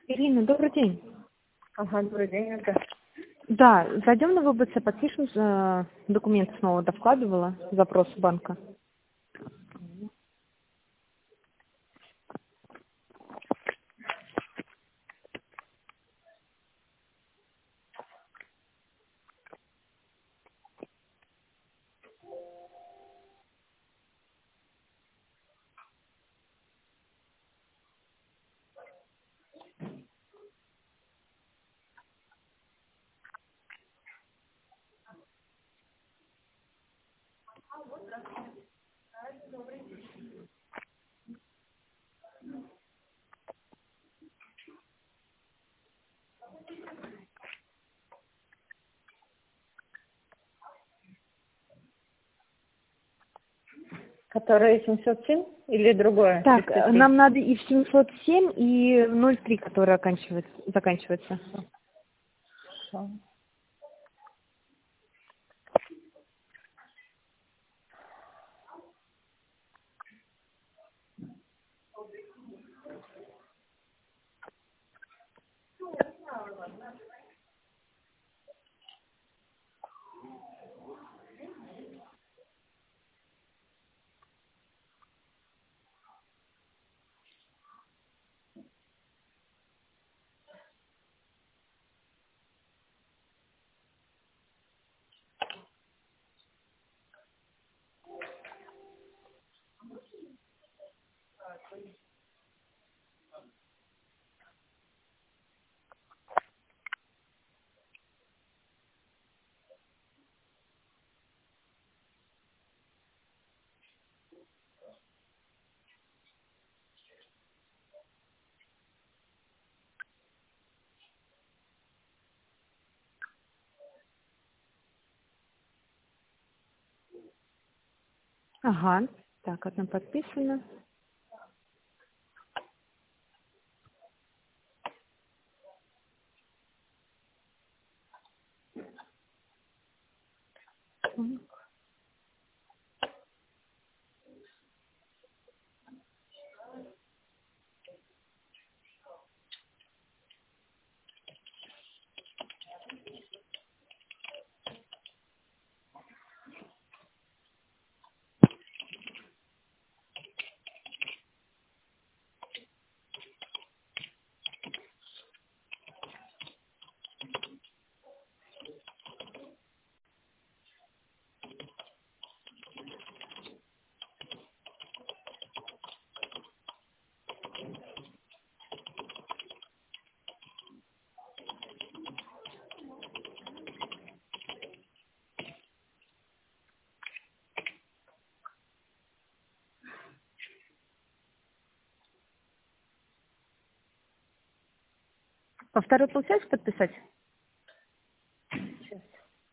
Ирина, добрый день. Ага, добрый день, Ольга. Да, зайдем на ВБЦ, подпишем, документы снова довкладывала, запрос банка. Которая 707 или другое? Так, 303? нам надо и в 707, и в 03, которая заканчивается. Хорошо. Ага, так, одна подписана. По второй получается подписать? Сейчас.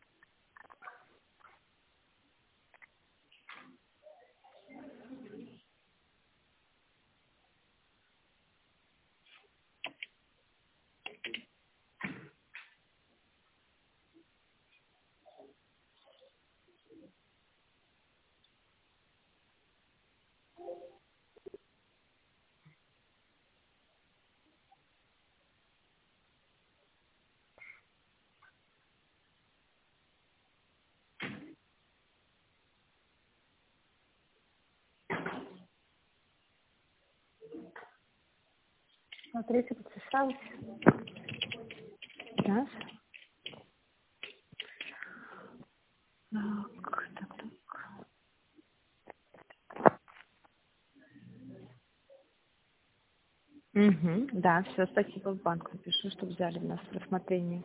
Смотрите, подписалась. Раз. Так. Угу, да, все, спасибо, в банк напишу, чтобы взяли нас в рассмотрение.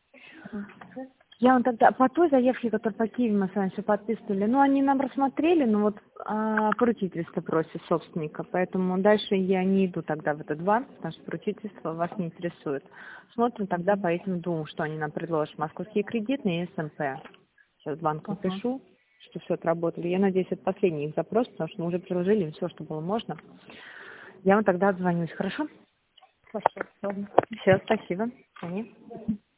Я вам тогда по той заявке, которую по Киеву мы с вами все подписывали, ну, они нам рассмотрели, но вот поручительство просит собственника, поэтому дальше я не иду тогда в этот банк, потому что поручительство вас не интересует. Смотрим тогда по этим двум, что они нам предложат, московские кредитные и СМП. Сейчас в банк напишу, что все отработали. Я надеюсь, это последний их запрос, потому что мы уже приложили им все, что было можно. Я вам тогда отзвонюсь, хорошо? Хорошо, ладно. Все, спасибо. Они.